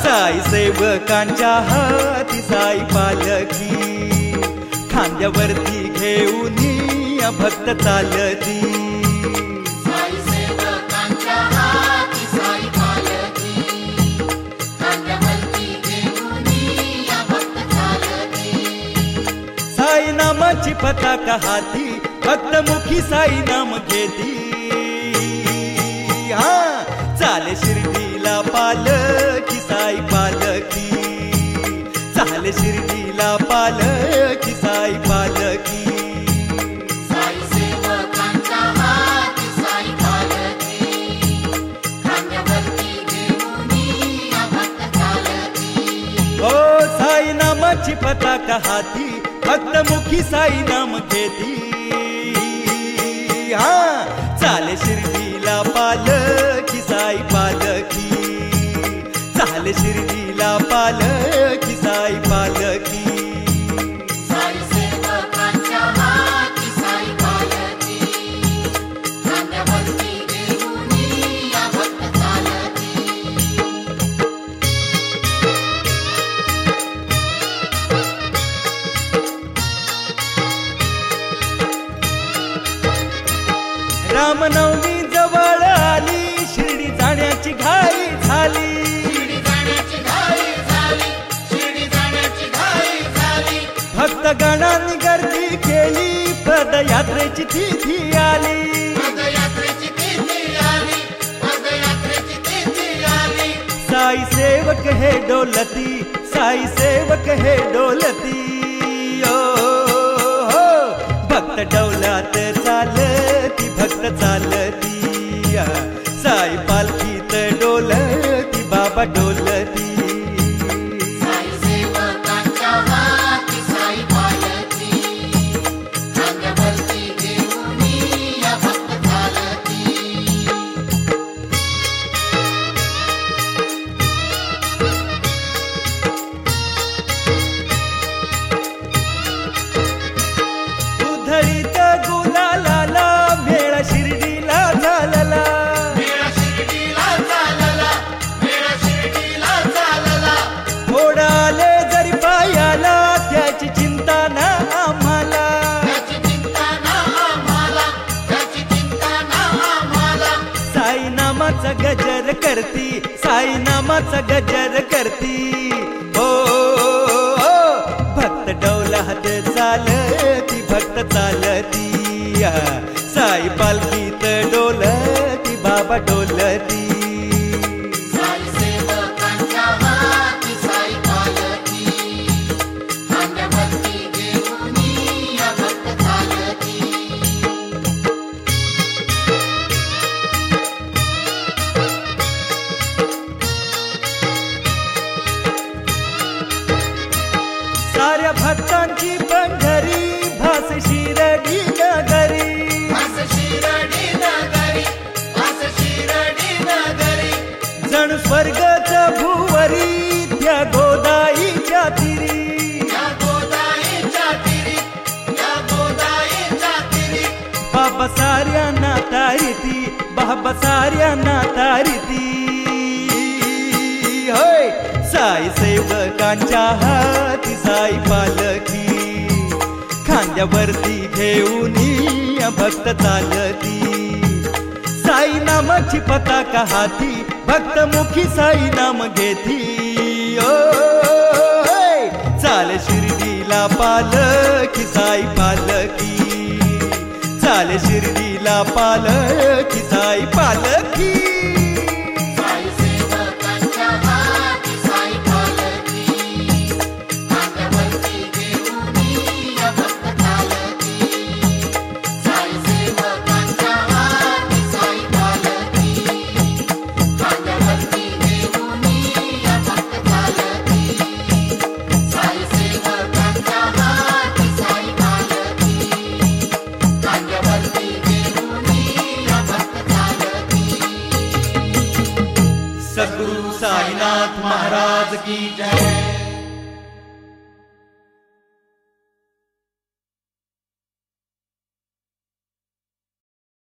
साई सेवकांच्या हाती साई पालखी, खांद्यावरती घेऊन भक्त चालती. साई सेवकांच्या हाती साई पालखी, खांद्यावरती घेऊन भक्त चालती. साई नामाची पताका हाती भक्तमुखी साई नाम घेती. हा चाले शिर्डीला पालखी साई पालखी, चाले शिर्डीला पालखी साई पालखी. साई सेवकांच्या हाती साई पालखी, खांद्यावरती घेऊन भक्त चालती. ओ साई नामाची पताका हाती भक्तमुखी साई नाम घेती. हा चाले शिर्डीला पालखी साई पालखी, चाले शिर्डीला पालखी साई पालखी. साई सेवकांच्या हाती साई पालखी, खांद्यावरती घेऊन भक्त चालती. रामनवमी जवळ आली, शिर्डी जाण्याची घाई झाली. शिर्डी जाण्याची घाई झाली, शिर्डी जाण्याची घाई झाली. भक्तगणांनी गर्दी केली, पदयात्रेची तिथी आली. पदयात्रेची तिथी आली, पदयात्रेची तिथी आली. साई सेवक हे डोलती, साई सेवक हे डोलती. ओ भक्त डौलात चालती, भक्त चालती. साई पालखीत डोलती, बाबा डोलती. साई सेवकांच्या हाती साई पालखी, खांद्यावरती घेऊन भक्त चालती. उधळीत गुलालाला मेळा शिर्डीला झालला. मेळा शिर्डीला चालला, मेळा शिर्डीला चालला. थोडा आले जरी पायाला, त्याची चिंता ना आम्हाला. त्याची चिंता ना आम्हाला, त्याची चिंता ना आम्हाला. साई नामाचा गजर करती, साई नामाचा गजर करती. हो भक्त डौलात चालती, भक्त चालती. साई पालखीत डोलती, बाबा डोलती. साई सेवकांच्या हाती साई पालखी, खांद्यावरती घेऊन भक्त चालती. साऱ्या भक्तांची पंढरी भास शिर्डी नगरी. भास शिर्डी नगरी, भास शिर्डी नगरी. जण स्वर्गच भुवरी त्या गोदाईच्या तिरी. या गोदाईच्या तिरी, या गोदाईच्या तिरी. बाबा साऱ्यांना तारिती, बाबा साऱ्यांना तारिती. होय साई सेवकांच्या हाती साई पालखी, खांद्यावरती घेऊन भक्त चालती. साई नामाची पताका हाती भक्तमुखी साई नाम घेती. ओ चाल शिर्डीला पालखी साई पालखी, चाल शिर्डीला पालखी साई पालखी. साई सेवकांच्या हाती साई पालखी, खांद्यावरती घेऊन भक्त चालती. साई सेवकांच्या हाती साई पालखी, खांद्यावरती घेऊन भक्त चालती. साई सेवकांच्या हाती साई पालखी, खांद्यावरती घेऊन भक्त चालती. सद्गुरु साईनाथ महाराज की जय.